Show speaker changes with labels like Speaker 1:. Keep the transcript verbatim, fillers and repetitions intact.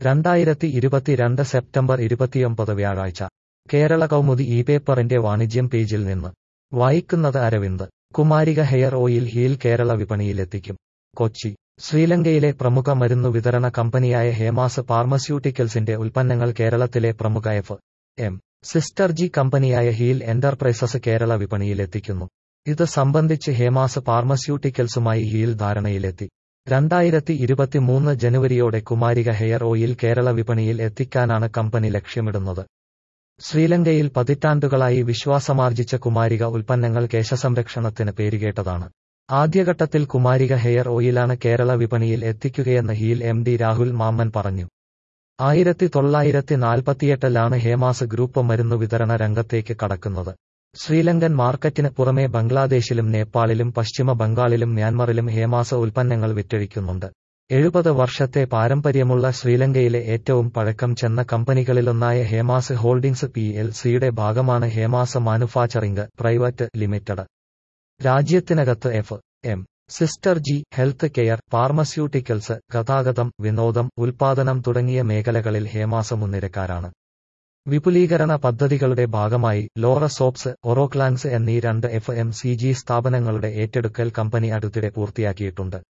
Speaker 1: രണ്ടായിരത്തി ഇരുപത്തിരണ്ട് സെപ്റ്റംബർ ഇരുപത്തിയൊമ്പത് വ്യാഴാഴ്ച കേരള കൗമുദി ഈ പേപ്പറിന്റെ വാണിജ്യം പേജിൽ നിന്ന് വായിക്കുന്നത് അരവിന്ദ്. കുമാരിക ഹെയർ ഓയിൽ ഹീൽ കേരള വിപണിയിലെത്തിക്കും. കൊച്ചി. ശ്രീലങ്കയിലെ പ്രമുഖ മരുന്നു വിതരണ കമ്പനിയായ ഹേമാസ് ഫാർമസ്യൂട്ടിക്കൽസിന്റെ ഉൽപ്പന്നങ്ങൾ കേരളത്തിലെ പ്രമുഖ എഫ് എം സിസ്റ്റർ ജി കമ്പനിയായ ഹീൽ എന്റർപ്രൈസസ് കേരള വിപണിയിലെത്തിക്കുന്നു. ഇത് സംബന്ധിച്ച് ഹേമാസ് ഫാർമസ്യൂട്ടിക്കൽസുമായി ഹീൽ ധാരണയിലെത്തി. രണ്ടായിരത്തി ഇരുപത്തിമൂന്ന് ജനുവരിയോടെ കുമാരിക ഹെയർ ഓയിൽ കേരള വിപണിയിൽ എത്തിക്കാനാണ് കമ്പനി ലക്ഷ്യമിടുന്നത്. ശ്രീലങ്കയിൽ പതിറ്റാണ്ടുകളായി വിശ്വാസമാർജിച്ച കുമാരിക ഉൽപ്പന്നങ്ങൾ കേശസംരക്ഷണത്തിന് പേരുകേട്ടതാണ്. ആദ്യഘട്ടത്തിൽ കുമാരിക ഹെയർ ഓയിലാണ് കേരള വിപണിയിൽ എത്തിക്കുകയെന്ന് ഹീൽ എം ഡി രാഹുൽ മാമ്മൻ പറഞ്ഞു. ആയിരത്തി തൊള്ളായിരത്തി നാൽപ്പത്തിയെട്ടിലാണ് ഹേമാസ് ഗ്രൂപ്പ് മരുന്നു വിതരണ രംഗത്തേക്ക് കടക്കുന്നത്. ശ്രീലങ്കൻ മാർക്കറ്റിന് പുറമെ ബംഗ്ലാദേശിലും നേപ്പാളിലും പശ്ചിമ ബംഗാളിലും മ്യാൻമറിലും ഹേമാസ് ഉൽപ്പന്നങ്ങൾ വിറ്റഴിക്കുന്നുണ്ട്. എഴുപത് വർഷത്തെ പാരമ്പര്യമുള്ള ശ്രീലങ്കയിലെ ഏറ്റവും പഴക്കം ചെന്ന കമ്പനികളിലൊന്നായ ഹേമാസ് ഹോൾഡിംഗ്സ് പി എൽ സിയുടെ ഭാഗമാണ് ഹേമാസ് മാനുഫാക്ചറിംഗ് പ്രൈവറ്റ് ലിമിറ്റഡ്. രാജ്യത്തിനകത്ത് എഫ് എം സിസ്റ്റർ ജി, ഹെൽത്ത് കെയർ, ഫാർമസ്യൂട്ടിക്കൽസ്, ഗതാഗതം, വിനോദം, ഉൽപാദനം തുടങ്ങിയ മേഖലകളിൽ ഹേമാസ് മുൻനിരക്കാരാണ്. വിപുലീകരണ പദ്ധതികളുടെ ഭാഗമായി ലോറ സോപ്സ്, ഒറോക്ലാൻസ് എന്നീ രണ്ട് എഫ് എം സി ജി സ്ഥാപനങ്ങളുടെ ഏറ്റെടുക്കൽ കമ്പനി അടുത്തിടെ പൂർത്തിയാക്കിയിട്ടുണ്ട്.